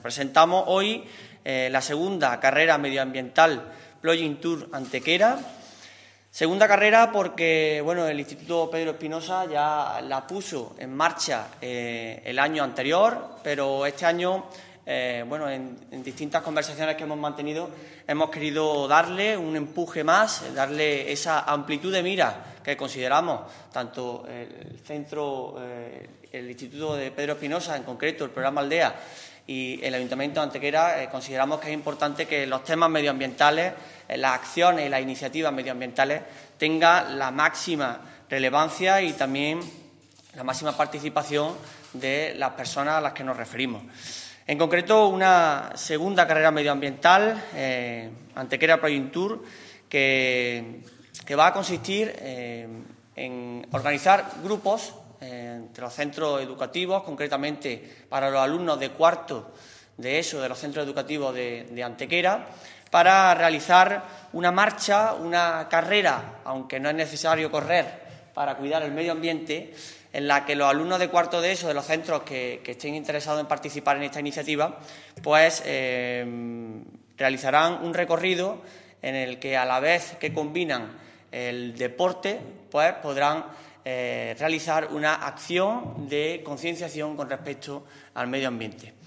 Presentamos hoy la segunda carrera medioambiental Plogging Tour Antequera. Segunda carrera porque el Instituto Pedro Espinosa ya la puso en marcha el año anterior, pero este año, en distintas conversaciones que hemos mantenido, hemos querido darle un empuje más, darle esa amplitud de mira que consideramos tanto el centro, el Instituto de Pedro Espinosa, en concreto el programa Aldea, y el Ayuntamiento de Antequera. Consideramos que es importante que los temas medioambientales, las acciones y las iniciativas medioambientales tengan la máxima relevancia y también la máxima participación de las personas a las que nos referimos. En concreto, una segunda carrera medioambiental, Antequera Plogging Tour, que va a consistir en organizar grupos entre los centros educativos, concretamente para los alumnos de cuarto de ESO de los centros educativos de Antequera, para realizar una marcha, una carrera, aunque no es necesario correr para cuidar el medio ambiente, en la que los alumnos de cuarto de ESO de los centros que estén interesados en participar en esta iniciativa, pues realizarán un recorrido en el que, a la vez que combinan el deporte, pues podrán realizar una acción de concienciación con respecto al medio ambiente.